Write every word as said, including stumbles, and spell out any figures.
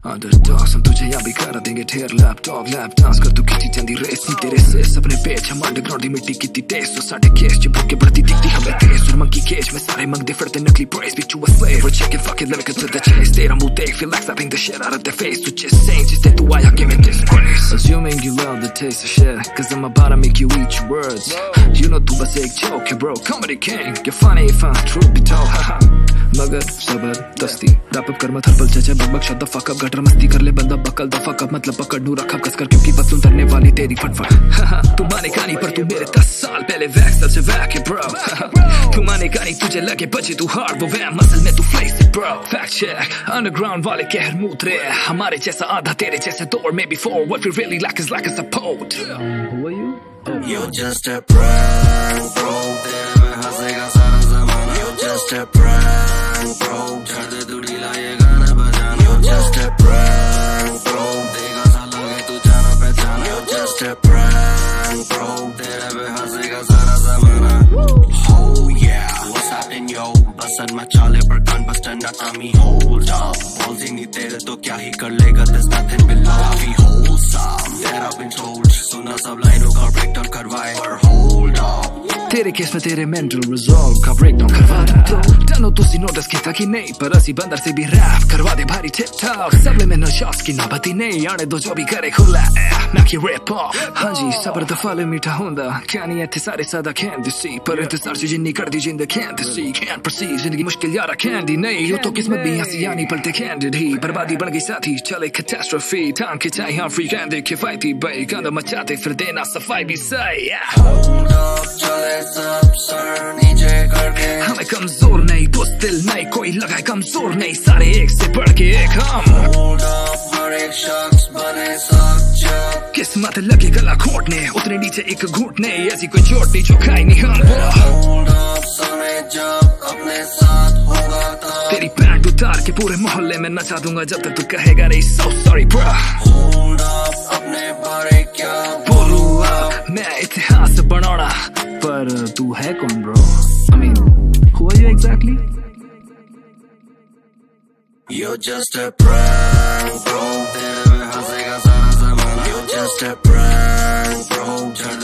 underdog हम तुझे यहाँ भी करा देंगे ठेर लैपटॉप लैप डांस कर तू खींची चंदी रेस नी तेरे से अपने पेच हम अंडरग्राउंड दी मिट्टी की टेस्ट तो साढ़े केस जो भूख के बढ़ती दिखती हमें तेज और मंकी केज में सारे मंगदे फिरते नकली praise bitch you a slave we're checking fucking let me cut to the chase तेरा मुंह देख feel like slapping the shit out of their face so just saying just that तू आया give me this praise assuming you love the taste of shit cause I'm about to make you eat your words you know तू बस एक joke है bro comedy king you're funny if I'm true be told haha मगर जबरदस्ती wrap up कर मत हर पल चचे बकबक shut the fuck up gutter मस्ती कर ले बंदा बकल द फक अप मतलब पकड़ नू रखा कस कर क्योंकि पतलून तरने वाली तेरी फटफट तू माने कहानी पर तू मेरे दस साल पहले वैक्स तब से वैक है ब्रो तू माने कहानी तुझे लगे बचे तू हार्ड वो वैम मसल में तू फ्लेक्स है ब्रो फैक्ट चेक अंडरग्राउंड वाले कहर मूत रहे हमारे जैसा आधा तेरे जैसे दौड़ में before what we really lack is lack of support who are you you're just a prank bro तेरे में हंसेगा सारा ज़माना you're just a prank bro छड़ दे तू ढीला ये गाना बजाना you're just a prank bro देगा सा लगे तू जाना पहचाना you're just a prank bro तेरे में हंसेगा सारा ज़माना oh yeah what's happening yo बसन में चाले पर कान बस्टर ना टामी hold up balls ही नहीं तेरे तो क्या ही कर लेगा there's nothing below काफी wholesome that I've been told सुना सब लाइनों का breakdown करवाए पर hold up तेरे केस में तेरे मेंटल रिजॉल्व का ब्रेकडाउन करवा दूं तो जानो तुसी नोटिस किया कि नहीं पर असी बंदर से भी रैप करवा दे भारी टिप टॉप सबले में शॉट्स की नौबती नहीं आने दो जो भी करे खुला मैं की रैप ऑफ हाँ जी सबर द फल मीठा होंदा क्या नहीं इतने सारे सादा कैंडी सी पर इंतजार से जिन्नी कर दी जिंद कैंडी सी कैंट परसीव जिंदगी मुश्किल यारा कैंडी नहीं यो तो किस्मत भी हंसी यानी पलटे कैंडिड ही बर्बादी बन गई साथी चले कैटास्ट्रोफी टांग के चाहे हाँ फ्री कैंडी किफायती भाई गाना मचाते फिर देना सफाई भी सही hold up चले सब सर नीचे करके हमें कमजोर नहीं बुस्तिल नहीं कोई लगाए कमजोर नहीं सारे एक से बढ़ के एक हम hold up हर एक शख्स बने सच्चा किस्मत लगी गला घोटने उतरे नीचे एक घुटने ऐसी कोई चोट नहीं जो खाई नहीं हम hold up समय जब अपने साथ होगा तब तेरी पैंट उतार के पूरे मोहल्ले में नचा दूंगा जब तक तू कहेगा नहीं so sorry bro hold up अपने बारे क्या बोलूँगा मैं इतिहास बनाना पर तू है कौन bro I mean who are you exactly you're just a prank bro तेरे में हंसेगा सारा ज़माना you're just a prank bro